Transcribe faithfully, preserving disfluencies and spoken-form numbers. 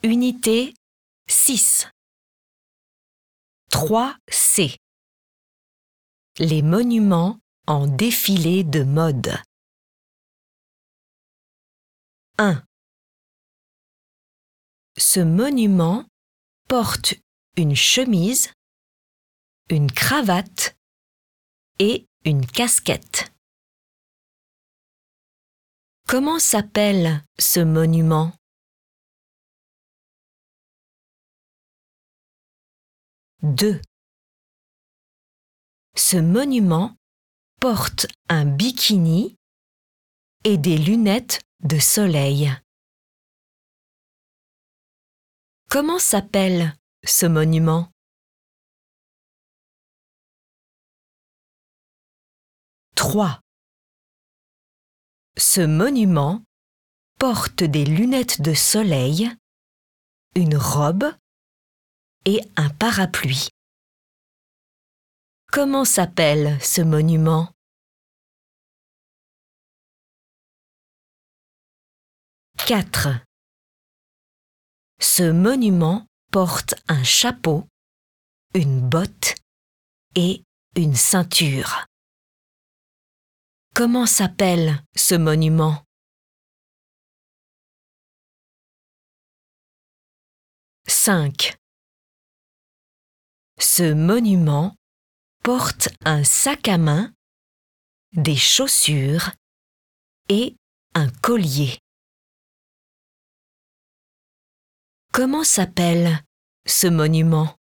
Unité six. trois C. Les monuments en défilé de mode. un. Ce monument porte une chemise, une cravate et une casquette. Comment s'appelle ce monument? deux. Ce monument porte un bikini et des lunettes de soleil. Comment s'appelle ce monument? trois. Ce monument porte des lunettes de soleil, une robe et un parapluie. Comment s'appelle ce monument? quatre. Ce monument porte un chapeau, une botte et une ceinture. Comment s'appelle ce monument? cinq. Ce monument porte un sac à main, des chaussures et un collier. Comment s'appelle ce monument?